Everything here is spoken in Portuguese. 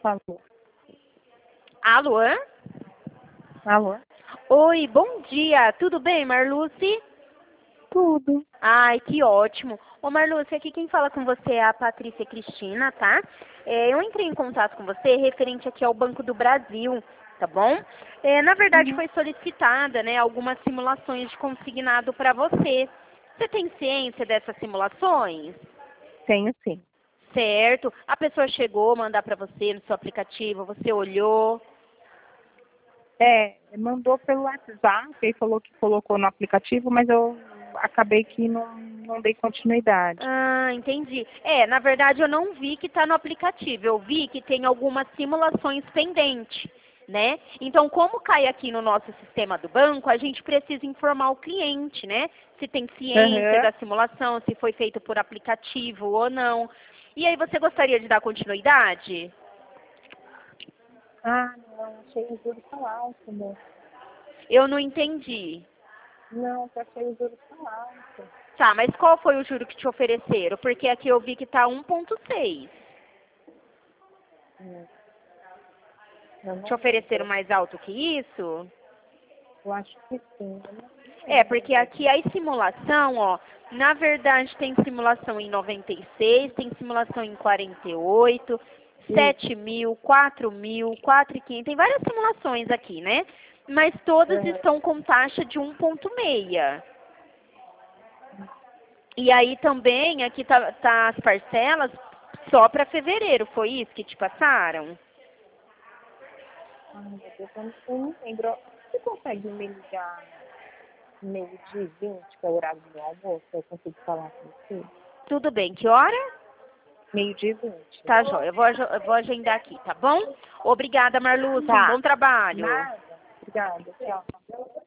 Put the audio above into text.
Falou. Alô? Alô? Oi, bom dia. Tudo bem, Marluce? Tudo. Ai, que ótimo. Ô, Marluce, aqui quem fala com você é a Patrícia Cristina, tá? Eu entrei em contato com você referente aqui ao Banco do Brasil, tá bom? Na verdade, foi solicitada, né, algumas simulações de consignado para você. Você tem ciência dessas simulações? Tenho sim. Certo. A pessoa chegou a mandar para você no seu aplicativo, você olhou. Mandou pelo WhatsApp e falou que colocou no aplicativo, mas eu acabei que não dei continuidade. Ah, entendi. Na verdade eu não vi que está no aplicativo, eu vi que tem algumas simulações pendentes, né? Então, como cai aqui no nosso sistema do banco, a gente precisa informar o cliente, né? Se tem ciência Aham. da simulação, se foi feito por aplicativo ou não. E aí, você gostaria de dar continuidade? Ah, não, achei o juro tão alto, moço. Eu não entendi. Não, eu achei o juro tão alto. Tá, mas qual foi o juro que te ofereceram? Porque aqui eu vi que tá 1,6. Hum, Eu Te não ofereceram lembro. mais alto que isso? Eu acho que sim. Eu não lembro. Porque aqui a simulação, ó, na verdade tem simulação em 96, tem simulação em 48, Isso. 7.000, 4.000, 4.500, tem várias simulações aqui, né? Mas todas Aham. estão com taxa de 1,6. E aí também, aqui tá as parcelas só para fevereiro, foi isso que te passaram? Ai, meu Deus, eu não lembro. Você consegue me ligar meio-dia e 20, que é o horário do meu almoço? Eu consigo falar com você? Tudo bem, que hora? Meio-dia e 20. Tá, joia. Eu vou agendar aqui, tá bom? Obrigada, Marluce. Um Tá. bom trabalho. Nada. Obrigada. Tchau.